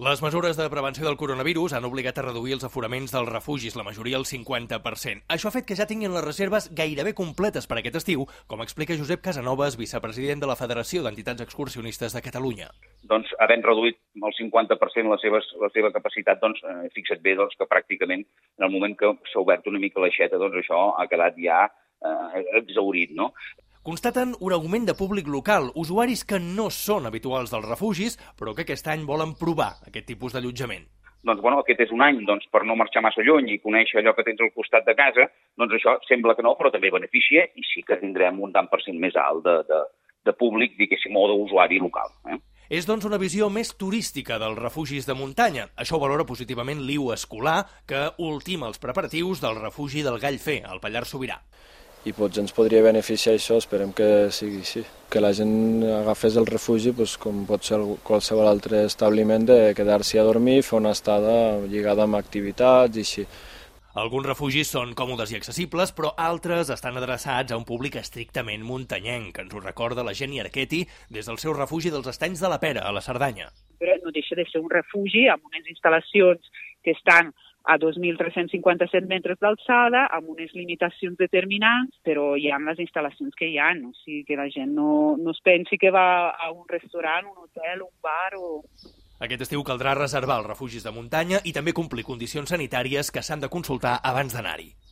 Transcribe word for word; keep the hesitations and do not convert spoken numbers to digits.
Les mesures de prevenció del coronavirus han obligat a reduir els aforaments dels refugis, la majoria al cinquanta per cent. Això ha fet que ja tinguin les reserves gairebé completes per aquest estiu, com explica Josep Casanovas, vicepresident de la Federació d'Entitats Excursionistes de Catalunya. Doncs, havent reduït el cinquanta per cent la, seves, la seva capacitat, doncs, eh, fixa't bé doncs, que pràcticament en el moment que s'ha obert una mica l'aixeta, doncs això ha quedat ja eh, exhaurit, no? Constaten un augment de públic local, usuaris que no són habituals dels refugis, però que aquest any volen provar aquest tipus d'allotjament. Doncs, bueno, aquest és un any, doncs, per no marxar massa lluny i conèixer allò que tens al costat de casa, doncs això sembla que no, però també beneficia i sí que tindrem un tant per cent més alt de, de, de públic, diguéssim, o d'usuari local. Eh? És, doncs, una visió més turística dels refugis de muntanya. Això ho valora positivament l'I U Escolar, que ultima els preparatius del refugi del Gall Fer, al Pallars Sobirà. I potser ens podria beneficiar això, esperem que sigui així. Que la gent agafés el refugi, doncs, com pot ser qualsevol altre establiment, de quedar-s'hi a dormir, fer una estada lligada amb activitats i així. Alguns refugis són còmodes i accessibles, però altres estan adreçats a un públic estrictament muntanyenc, que ens ho recorda la Jenny Arquetti des del seu refugi dels Estanys de la Pera, a la Cerdanya. Però no deixa de ser un refugi amb unes instal·lacions que estan a dos mil tres-cents cinquanta-set metres d'alçada, amb unes limitacions determinants, però hi ha les instal·lacions que hi ha, o sigui que la gent no, no es pensi que va a un restaurant, un hotel, un bar o... Aquest estiu caldrà reservar els refugis de muntanya i també complir condicions sanitàries que s'han de consultar abans d'anar-hi.